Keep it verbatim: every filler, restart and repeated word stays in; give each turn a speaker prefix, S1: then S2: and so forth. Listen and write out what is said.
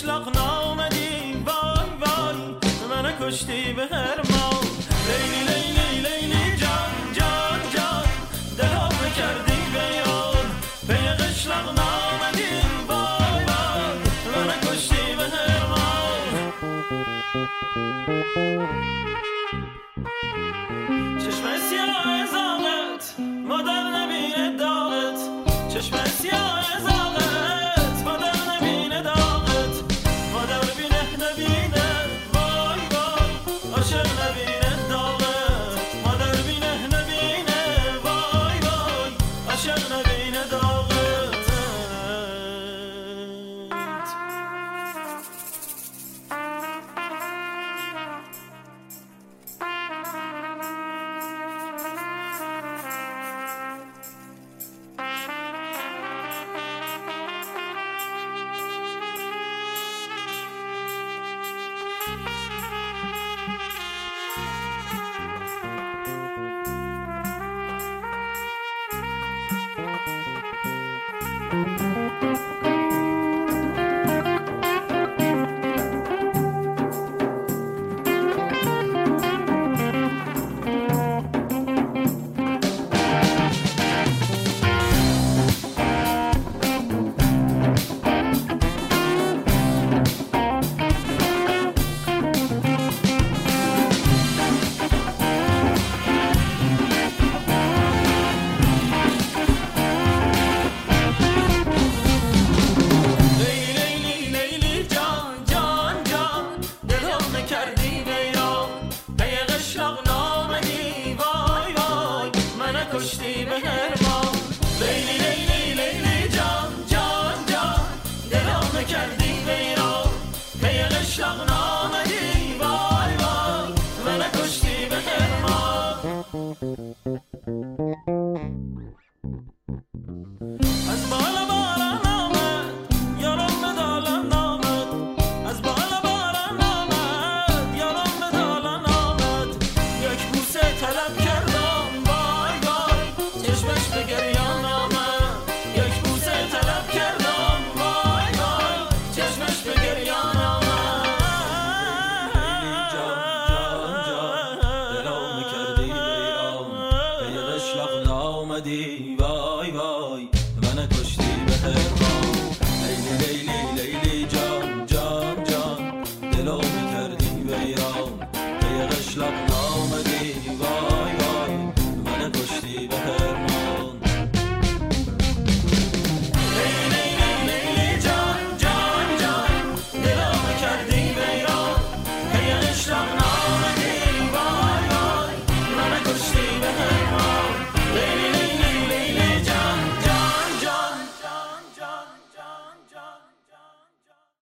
S1: قشلاق نامدی وای وای من کشتی به هرمان لیلی لیلی لیلی جان جان جان دلم کردی بیان پی قشلاق نامدی وای وای من کشتی به هرمان چشم سیاه زاغت مادر نبینه داغت چشم سیاه زاغت مادر نبینه داغت مادر بینه نبینه وای وای عاشق نبینه داغت مادر بینه نبینه وای وای عاشق نبینه داغت کشتی به هرمان لیلی لیلی لیلی جان جان جان دلم کردی بیران پی قشلاق نامدی وای وای من کشتی به هرمان از بالا باران آمد یارم به دالان آمد از بالا باران آمد یارم به دالان آمد یک بوسه طلب کردم چشمش به گریان آمد یک بوسه طلب کردم وای وای چشمش به گریان آمد جان جان جان دلم کردی بیران پی قشلاق نامدی وای وای من کشتی به هرمان لیلی لیلی لیلی جان جان جان دلم کردی بیران پی قشلاق نامدی وای وای من کشتی به هرمان قشلاق نامدی وای وای من کشتی